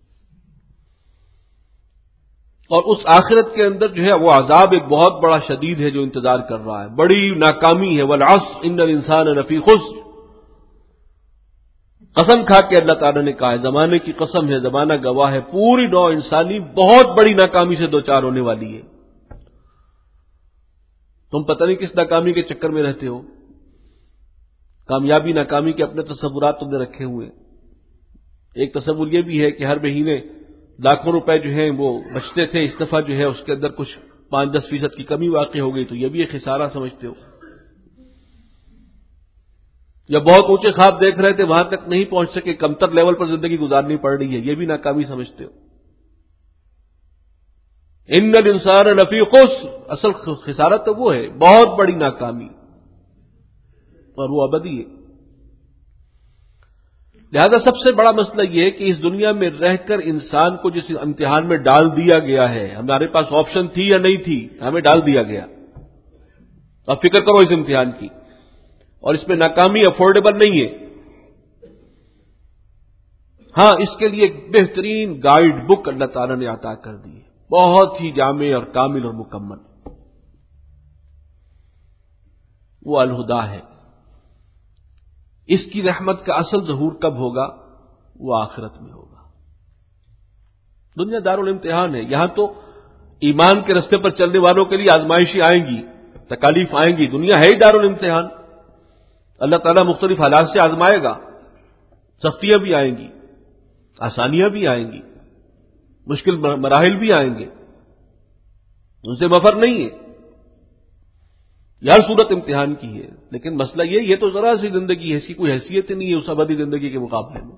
اور اس آخرت کے اندر جو ہے وہ عذاب ایک بہت بڑا شدید ہے جو انتظار کر رہا ہے، بڑی ناکامی ہے. والعصر ان الانسان لفی خسر، قسم کھا کے اللہ تعالیٰ نے کہا ہے، زمانے کی قسم ہے، زمانہ گواہ ہے، پوری نوع انسانی بہت بڑی ناکامی سے دوچار ہونے والی ہے. تم پتہ نہیں کس ناکامی کے چکر میں رہتے ہو. کامیابی ناکامی کے اپنے تصورات تم نے رکھے ہوئے. ایک تصور یہ بھی ہے کہ ہر مہینے لاکھوں روپے جو ہیں وہ بچتے تھے، اس دفعہ جو ہے اس کے اندر کچھ پانچ دس فیصد کی کمی واقع ہو گئی تو یہ بھی ایک خسارہ سمجھتے ہو. یا بہت اونچے خواب دیکھ رہے تھے، وہاں تک نہیں پہنچ سکے، کمتر لیول پر زندگی گزارنی پڑ رہی ہے، یہ بھی ناکامی سمجھتے ہو. ان الانسان لفی خسر، اصل خسارہ تو وہ ہے، بہت بڑی ناکامی، اور وہ ابدی ہے. لہذا سب سے بڑا مسئلہ یہ ہے کہ اس دنیا میں رہ کر انسان کو جس امتحان میں ڈال دیا گیا ہے، ہمارے پاس آپشن تھی یا نہیں تھی، ہمیں ڈال دیا گیا. اب فکر کرو اس امتحان کی، اور اس میں ناکامی افورڈیبل نہیں ہے. ہاں اس کے لیے ایک بہترین گائیڈ بک اللہ تعالیٰ نے عطا کر دی ہے، بہت ہی جامع اور کامل اور مکمل. وہ الہدی ہے. اس کی رحمت کا اصل ظہور کب ہوگا؟ وہ آخرت میں ہوگا. دنیا دار الامتحان ہے، یہاں تو ایمان کے رستے پر چلنے والوں کے لیے آزمائشیں آئیں گی، تکالیف آئیں گی، دنیا ہے ہی دارالامتحان، اللہ تعالیٰ مختلف حالات سے آزمائے گا، سختیاں بھی آئیں گی، آسانیاں بھی آئیں گی، مشکل مراحل بھی آئیں گے، ان سے مفر نہیں ہے، یہ ہر صورت امتحان کی ہے، لیکن مسئلہ یہ یہ تو ذرا سی زندگی ہے، اس کی کوئی حیثیت ہی نہیں ہے اس ابدی زندگی کے مقابلے میں۔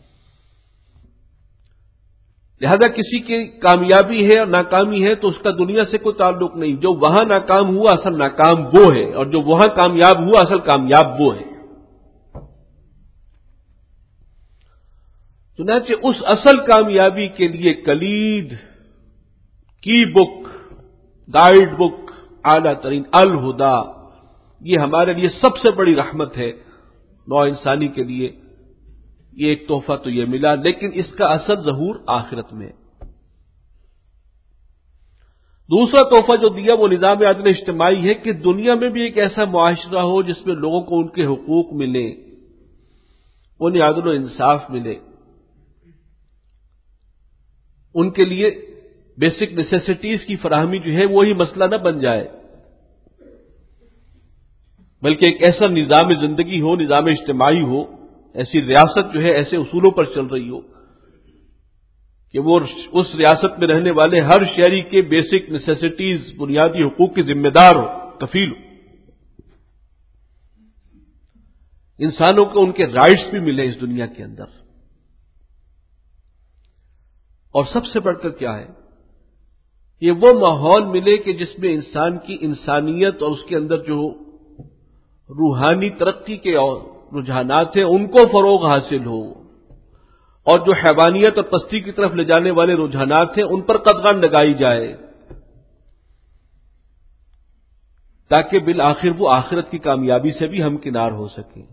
لہذا کسی کی کامیابی ہے اور ناکامی ہے تو اس کا دنیا سے کوئی تعلق نہیں، جو وہاں ناکام ہوا اصل ناکام وہ ہے، اور جو وہاں کامیاب ہوا اصل کامیاب وہ ہے۔ چنانچہ اس اصل کامیابی کے لیے کلید، کی بک، گائیڈ بک، اعلیٰ ترین الہدا، یہ ہمارے لیے سب سے بڑی رحمت ہے نوع انسانی کے لیے، یہ ایک تحفہ تو یہ ملا، لیکن اس کا اصل ظہور آخرت میں۔ دوسرا تحفہ جو دیا وہ نظام عدل اجتماعی ہے کہ دنیا میں بھی ایک ایسا معاشرہ ہو جس میں لوگوں کو ان کے حقوق ملے، انہیں عدل و انصاف ملے، ان کے لیے بیسک نیسیسٹیز کی فراہمی جو ہے وہی مسئلہ نہ بن جائے، بلکہ ایک ایسا نظام زندگی ہو، نظام اجتماعی ہو، ایسی ریاست جو ہے ایسے اصولوں پر چل رہی ہو کہ وہ اس ریاست میں رہنے والے ہر شہری کے بیسک نیسیسٹیز، بنیادی حقوق کے ذمہ دار ہو، کفیل ہو، انسانوں کو ان کے رائٹس بھی ملے اس دنیا کے اندر۔ اور سب سے بڑھ کر کیا ہے، یہ وہ ماحول ملے کہ جس میں انسان کی انسانیت اور اس کے اندر جو روحانی ترقی کے رجحانات ہیں ان کو فروغ حاصل ہو، اور جو حیوانیت اور پستی کی طرف لے جانے والے رجحانات ہیں ان پر قدغن لگائی جائے، تاکہ بالآخر وہ آخرت کی کامیابی سے بھی ہمکنار ہو سکے،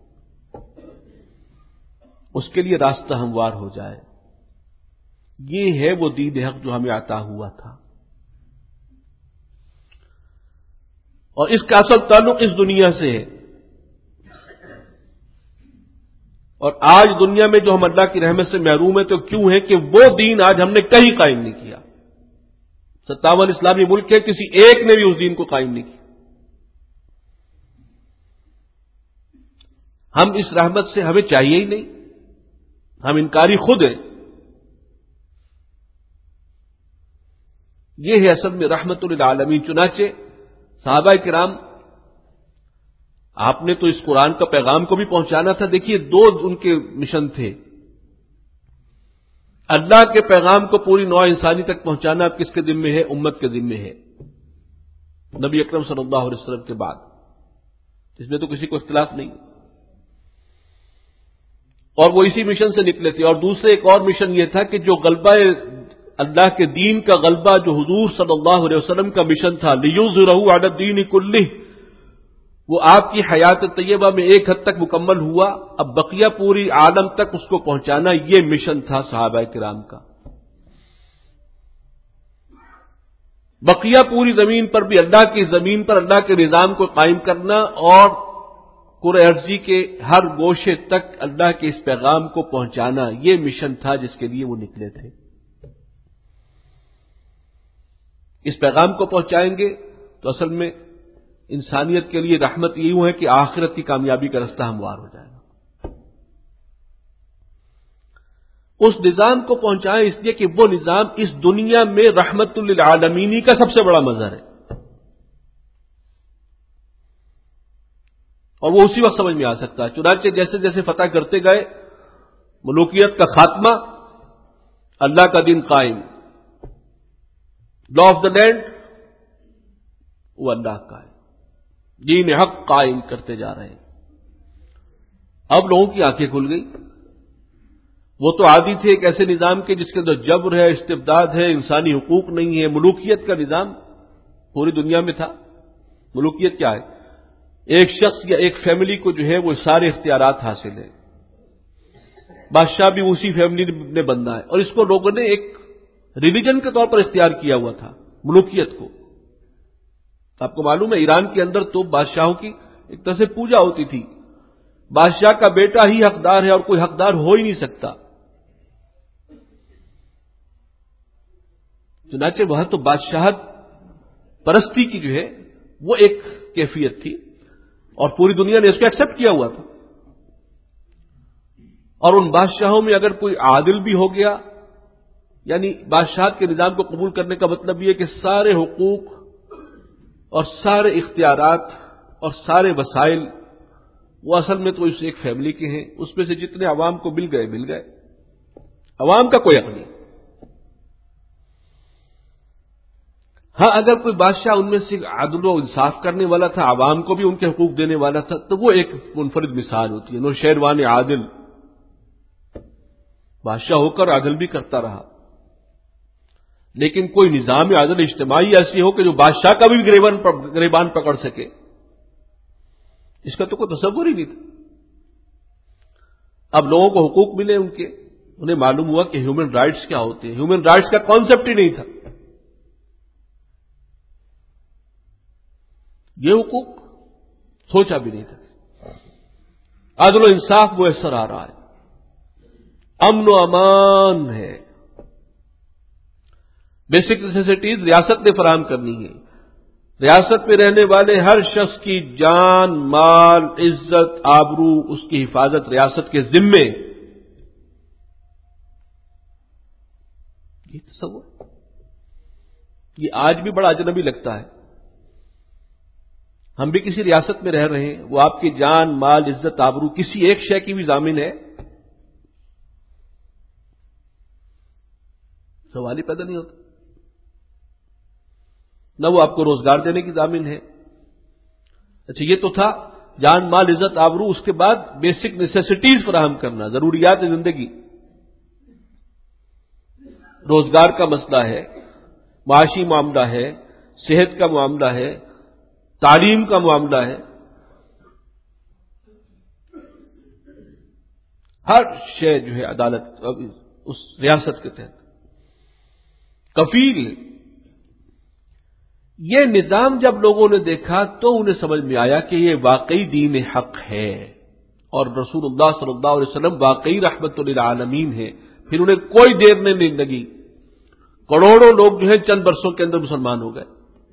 اس کے لیے راستہ ہموار ہو جائے۔ یہ ہے وہ دین حق جو ہمیں عطا ہوا تھا، اور اس کا اصل تعلق اس دنیا سے ہے۔ اور آج دنیا میں جو ہم اللہ کی رحمت سے محروم ہیں تو کیوں ہے کہ وہ دین آج ہم نے کہیں قائم نہیں کیا۔ ستاون اسلامی ملک ہے، کسی ایک نے بھی اس دین کو قائم نہیں کیا۔ ہم اس رحمت سے ہمیں چاہیے ہی نہیں، ہم انکاری خود ہیں۔ یہ ہے اصل میں رحمت للعالمین۔ چنانچہ صحابہ کرام، آپ نے تو اس قرآن کا پیغام کو بھی پہنچانا تھا۔ دیکھیے دو ان کے مشن تھے، اللہ کے پیغام کو پوری نوع انسانی تک پہنچانا اب کس کے ذمہ ہے؟ امت کے ذمہ ہے، نبی اکرم صلی اللہ علیہ وسلم کے بعد، اس میں تو کسی کو اختلاف نہیں، اور وہ اسی مشن سے نکلے تھے۔ اور دوسرے ایک اور مشن یہ تھا کہ جو غلبہ اللہ کے دین کا غلبہ جو حضور صلی اللہ علیہ وسلم کا مشن تھا، لِيُظْهِرَهُ عَلَى الدِّينِ كُلِّهِ، وہ آپ کی حیات طیبہ میں ایک حد تک مکمل ہوا، اب بقیہ پوری عالم تک اس کو پہنچانا، یہ مشن تھا صحابہ کرام کا۔ بقیہ پوری زمین پر بھی اللہ کی زمین پر اللہ کے نظام کو قائم کرنا، اور کرۂ ارضی کے ہر گوشے تک اللہ کے اس پیغام کو پہنچانا، یہ مشن تھا جس کے لیے وہ نکلے تھے۔ اس پیغام کو پہنچائیں گے تو اصل میں انسانیت کے لیے رحمت یوں ہے کہ آخرت کی کامیابی کا رستہ ہموار ہو جائے گا۔ اس نظام کو پہنچائیں اس لیے کہ وہ نظام اس دنیا میں رحمت للعالمین کا سب سے بڑا مظہر ہے، اور وہ اسی وقت سمجھ میں آ سکتا ہے۔ چنانچہ جیسے جیسے فتح کرتے گئے، ملوکیت کا خاتمہ، اللہ کا دین قائم، لا آف دا لینڈ وہ اللہ کا ہے، دین حق قائم کرتے جا رہے ہیں۔ اب لوگوں کی آنکھیں کھل گئی، وہ تو عادی تھے ایک ایسے نظام کے جس کے اندر جبر ہے، استبداد ہے، انسانی حقوق نہیں ہے، ملوکیت کا نظام پوری دنیا میں تھا۔ ملوکیت کیا ہے؟ ایک شخص یا ایک فیملی کو جو ہے وہ سارے اختیارات حاصل ہیں، بادشاہ بھی اسی فیملی نے بننا ہے، اور اس کو لوگوں نے ایک ریلیجن کے طور پر اختیار کیا ہوا تھا ملوکیت کو۔ آپ کو معلوم ہے ایران کے اندر تو بادشاہوں کی ایک طرح سے پوجا ہوتی تھی، بادشاہ کا بیٹا ہی حقدار ہے اور کوئی حقدار ہو ہی نہیں سکتا۔ چنانچہ وہاں تو بادشاہت پرستی کی جو ہے وہ ایک کیفیت تھی اور پوری دنیا نے اس کو ایکسپٹ کیا ہوا تھا. اور ان بادشاہوں میں اگر کوئی عادل بھی ہو گیا، یعنی بادشاہت کے نظام کو قبول کرنے کا مطلب یہ کہ سارے حقوق اور سارے اختیارات اور سارے وسائل وہ اصل میں تو اس ایک فیملی کے ہیں، اس میں سے جتنے عوام کو مل گئے مل گئے، عوام کا کوئی حق نہیں. ہاں اگر کوئی بادشاہ ان میں سے عدل و انصاف کرنے والا تھا، عوام کو بھی ان کے حقوق دینے والا تھا، تو وہ ایک منفرد مثال ہوتی ہے. نوشیروان عادل بادشاہ ہو کر عدل بھی کرتا رہا، لیکن کوئی نظام عدل اجتماعی ایسی ہو کہ جو بادشاہ کا بھی گریبان پکڑ سکے، اس کا تو کوئی تصور ہی نہیں تھا. اب لوگوں کو حقوق ملے ان کے، انہیں معلوم ہوا کہ ہیومن رائٹس کیا ہوتے ہیں. ہیومن رائٹس کا کانسیپٹ ہی نہیں تھا. یہ حقوق سوچا بھی نہیں تھا. عدل و انصاف میسر آ رہا ہے، امن و امان ہے، بیسک نیسیسٹیز ریاست نے فراہم کرنی ہے. ریاست میں رہنے والے ہر شخص کی جان، مال، عزت، آبرو، اس کی حفاظت ریاست کے ذمے. یہ تصور یہ آج بھی بڑا اجنبی لگتا ہے. ہم بھی کسی ریاست میں رہ رہے ہیں، وہ آپ کی جان، مال، عزت، آبرو کسی ایک شے کی بھی ضامن ہے، سوال ہی پیدا نہیں ہوتا. نہ وہ آپ کو روزگار دینے کی ضامن ہے. اچھا یہ تو تھا جان، مال، عزت، آبرو. اس کے بعد بیسک نیسیسٹیز فراہم کرنا، ضروریات زندگی. روزگار کا مسئلہ ہے، معاشی معاملہ ہے، صحت کا معاملہ ہے، تعلیم کا معاملہ ہے. ہر شے جو ہے عدالت اس ریاست کے تحت کفیل. یہ نظام جب لوگوں نے دیکھا تو انہیں سمجھ میں آیا کہ یہ واقعی دین حق ہے اور رسول اللہ صلی اللہ علیہ وسلم واقعی رحمت للعالمین ہے. پھر انہیں کوئی دیر نہیں لگی، کروڑوں لوگ جو ہیں چند برسوں کے اندر مسلمان ہو گئے.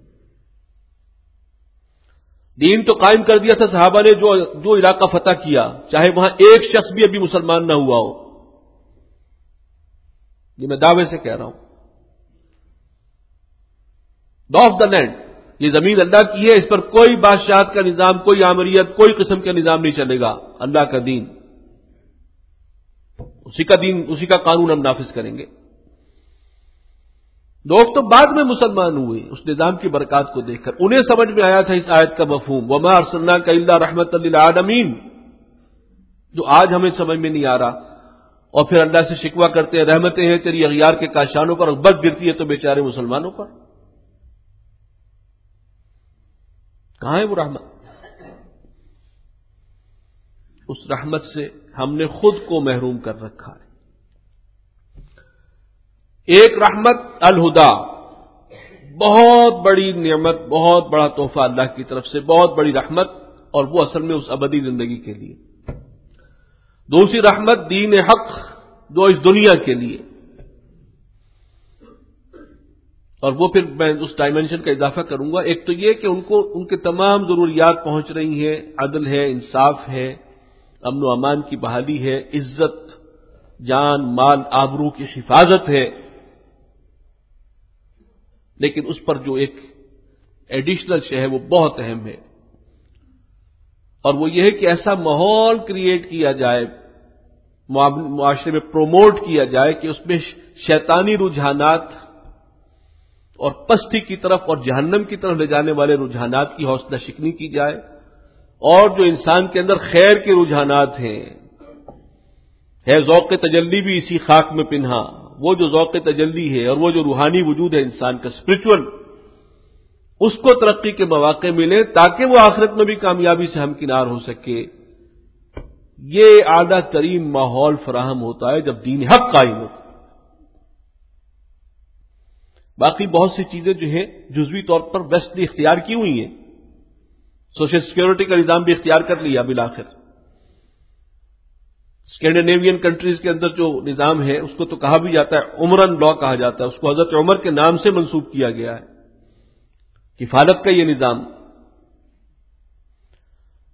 دین تو قائم کر دیا تھا صحابہ نے، جو جو علاقہ فتح کیا، چاہے وہاں ایک شخص بھی ابھی مسلمان نہ ہوا ہو. یہ میں دعوے سے کہہ رہا ہوں. لا آف دا لینڈ، یہ زمین اللہ کی ہے، اس پر کوئی بادشاہت کا نظام، کوئی آمریت، کوئی قسم کا نظام نہیں چلے گا. اللہ کا دین، اسی کا دین، اسی کا قانون ہم نافذ کریں گے. لوگ تو بعد میں مسلمان ہوئے اس نظام کی برکات کو دیکھ کر. انہیں سمجھ میں آیا تھا اس آیت کا مفہوم، وما ارسلناک الا رحمۃ للعالمین، جو آج ہمیں سمجھ میں نہیں آ رہا. اور پھر اللہ سے شکوہ کرتے ہیں، رحمتیں ہیں تیری اغیار کے کاشانوں پر، بد گرتی ہے تو بیچارے مسلمانوں پر. کہاں ہے وہ رحمت؟ اس رحمت سے ہم نے خود کو محروم کر رکھا ہے. ایک رحمت الہدا، بہت بڑی نعمت، بہت بڑا تحفہ اللہ کی طرف سے، بہت بڑی رحمت، اور وہ اصل میں اس ابدی زندگی کے لیے. دوسری رحمت دین حق، جو اس دنیا کے لیے، اور وہ پھر میں اس ڈائمنشن کا اضافہ کروں گا. ایک تو یہ کہ ان کو ان کے تمام ضروریات پہنچ رہی ہیں، عدل ہے، انصاف ہے، امن و امان کی بحالی ہے، عزت، جان، مال، آبرو کی حفاظت ہے. لیکن اس پر جو ایک ایڈیشنل شے ہے وہ بہت اہم ہے، اور وہ یہ ہے کہ ایسا ماحول کریٹ کیا جائے، معاشرے میں پروموٹ کیا جائے کہ اس میں شیطانی رجحانات اور پستی کی طرف اور جہنم کی طرف لے جانے والے رجحانات کی حوصلہ شکنی کی جائے، اور جو انسان کے اندر خیر کے رجحانات ہیں، ہے ذوق تجلی بھی اسی خاک میں پنہا، وہ جو ذوق تجلی ہے اور وہ جو روحانی وجود ہے انسان کا اسپرچول، اس کو ترقی کے مواقع ملے تاکہ وہ آخرت میں بھی کامیابی سے ہمکنار ہو سکے. یہ اعلیٰ ترین ماحول فراہم ہوتا ہے جب دین حق قائم ہوتا ہے. باقی بہت سی چیزیں جو ہیں جزوی طور پر ویسٹ نے اختیار کی ہوئی ہیں. سوشل سیکورٹی کا نظام بھی اختیار کر لیا بالآخر. اسکینڈینیوین کنٹریز کے اندر جو نظام ہے اس کو تو کہا بھی جاتا ہے عمرن لا کہا جاتا ہے، اس کو حضرت عمر کے نام سے منسوب کیا گیا ہے. کفالت کا یہ نظام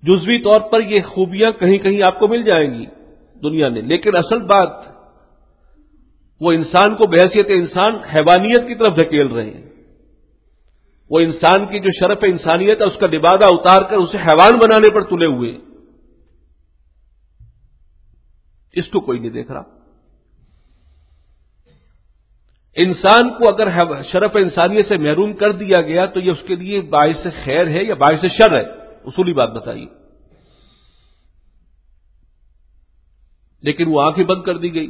جزوی طور پر یہ خوبیاں کہیں کہیں آپ کو مل جائیں گی دنیا میں، لیکن اصل بات وہ انسان کو بحیثیت انسان حیوانیت کی طرف دھکیل رہے ہیں. وہ انسان کی جو شرف انسانیت ہے اس کا لبادہ اتار کر اسے حیوان بنانے پر تلے ہوئے. اس کو کوئی نہیں دیکھ رہا. انسان کو اگر شرف انسانیت سے محروم کر دیا گیا تو یہ اس کے لیے باعث خیر ہے یا باعث شر ہے؟ اصولی بات بتائیے. لیکن وہ آنکھیں بند کر دی گئی.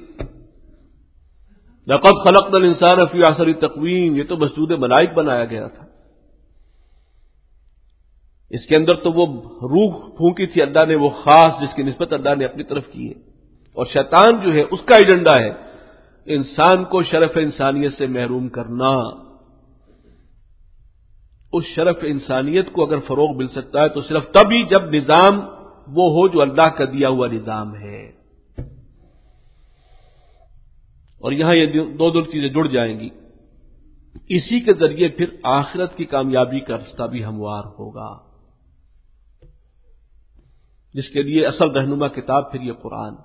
لقد خلقنا الانسان فی احسن تقویم، یہ تو مسجود ملائک بنایا گیا تھا. اس کے اندر تو وہ روح پھونکی تھی اللہ نے، وہ خاص جس کی نسبت اللہ نے اپنی طرف کی ہے. اور شیطان جو ہے اس کا ایجنڈا ہے انسان کو شرف انسانیت سے محروم کرنا. اس شرف انسانیت کو اگر فروغ مل سکتا ہے تو صرف تبھی جب نظام وہ ہو جو اللہ کا دیا ہوا نظام ہے. اور یہاں یہ دو دو چیزیں جڑ جائیں گی. اسی کے ذریعے پھر آخرت کی کامیابی کا رستہ بھی ہموار ہوگا، جس کے لیے اصل رہنما کتاب پھر یہ قرآن.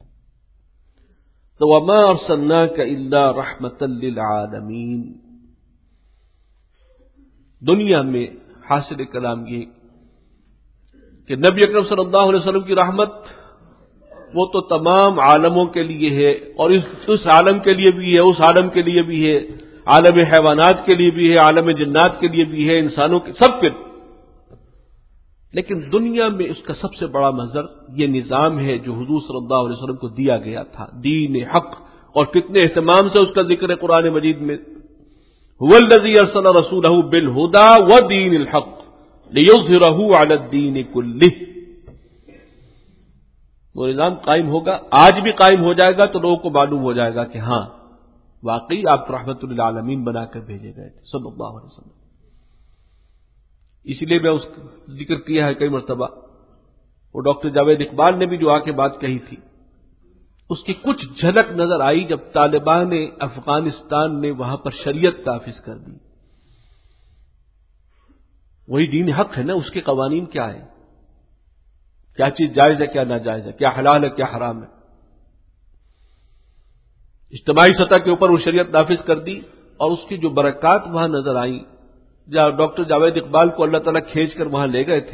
تو وما ارسلناک الا رحمۃ للعالمین. دنیا میں حاصل کلام یہ کہ نبی اکرم صلی اللہ علیہ وسلم کی رحمت وہ تو تمام عالموں کے لیے ہے، اور اس اس عالم کے لیے بھی ہے، اس عالم کے لیے بھی ہے، عالم حیوانات کے لیے بھی ہے، عالم جنات کے لیے بھی ہے، انسانوں کے سب کے. لیکن دنیا میں اس کا سب سے بڑا مظہر یہ نظام ہے جو حضور صلی اللہ علیہ وسلم کو دیا گیا تھا، دین حق. اور کتنے اہتمام سے اس کا ذکر ہے قرآن مجید میں. هو الذی ارسل رسولہ بالہدی ودین الحق لیظہرہ علی الدین کلہ. وہ نظام قائم ہوگا، آج بھی قائم ہو جائے گا تو لوگوں کو معلوم ہو جائے گا کہ ہاں واقعی آپ رحمت للعالمین بنا کر بھیجے گئے تھے صلی اللہ علیہ وسلم. اسی لیے میں اس کا ذکر کیا ہے کئی مرتبہ. وہ ڈاکٹر جاوید اقبال نے بھی جو آ کے بات کہی تھی اس کی کچھ جھلک نظر آئی جب طالبان افغانستان نے وہاں پر شریعت نافذ کر دی. وہی دین حق ہے نا، اس کے قوانین کیا ہے، کیا چیز جائز ہے کیا ناجائز ہے، کیا حلال ہے کیا حرام ہے. اجتماعی سطح کے اوپر وہ شریعت نافذ کر دی اور اس کی جو برکات وہاں نظر آئیں. جہاں ڈاکٹر جاوید اقبال کو اللہ تعالیٰ کھینچ کر وہاں لے گئے تھے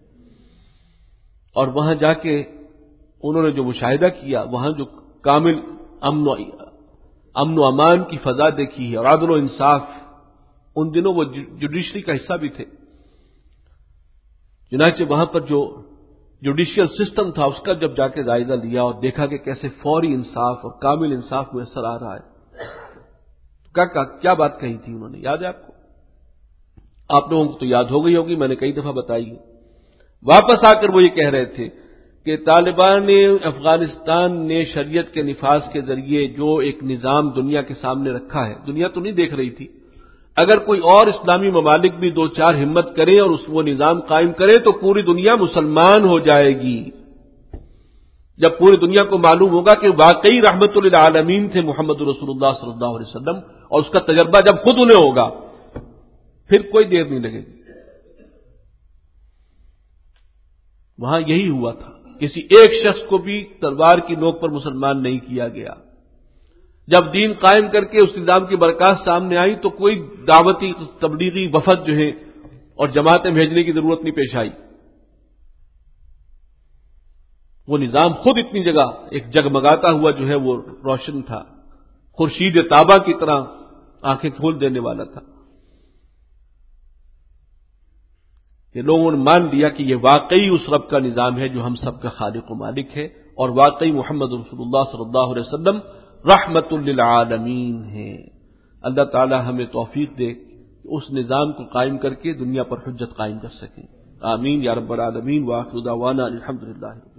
اور وہاں جا کے انہوں نے جو مشاہدہ کیا، وہاں جو کامل امن و امن و امان کی فضا دیکھی ہے اور عدل و انصاف. ان دنوں وہ جوڈیشری کا حصہ بھی تھے، چنانچہ وہاں پر جو جوڈیشل سسٹم تھا اس کا جب جا کے جائزہ لیا اور دیکھا کہ کیسے فوری انصاف اور کامل انصاف میسر آ رہا ہے. کیا کیا بات کہی تھی انہوں نے، یاد ہے آپ کو؟ آپ لوگوں کو تو یاد ہو گئی ہوگی، میں نے کئی دفعہ بتائی ہے. واپس آ کر وہ یہ کہہ رہے تھے کہ طالبان افغانستان نے شریعت کے نفاذ کے ذریعے جو ایک نظام دنیا کے سامنے رکھا ہے، دنیا تو نہیں دیکھ رہی تھی، اگر کوئی اور اسلامی ممالک بھی دو چار ہمت کریں اور اس وہ نظام قائم کرے تو پوری دنیا مسلمان ہو جائے گی. جب پوری دنیا کو معلوم ہوگا کہ واقعی رحمت للعالمین تھے محمد رسول اللہ صلی اللہ علیہ وسلم، اور اس کا تجربہ جب خود انہیں ہوگا پھر کوئی دیر نہیں لگے گی. وہاں یہی ہوا تھا، کسی ایک شخص کو بھی تلوار کی نوک پر مسلمان نہیں کیا گیا. جب دین قائم کر کے اس نظام کی برکات سامنے آئی تو کوئی دعوتی تبلیغی وفد جو ہے اور جماعتیں بھیجنے کی ضرورت نہیں پیش آئی. وہ نظام خود اتنی جگہ ایک جگمگاتا ہوا جو ہے وہ روشن تھا، خورشید تابہ کی طرح آنکھیں کھول دینے والا تھا. کہ لوگوں نے مان لیا کہ یہ واقعی اس رب کا نظام ہے جو ہم سب کا خالق و مالک ہے، اور واقعی محمد رسول اللہ صلی اللہ علیہ وسلم رحمت للعالمین ہے. اللہ تعالی ہمیں توفیق دے کہ اس نظام کو قائم کر کے دنیا پر حجت قائم کر سکیں. آمین یا رب العالمین. وآخر دعوانا الحمدللہ.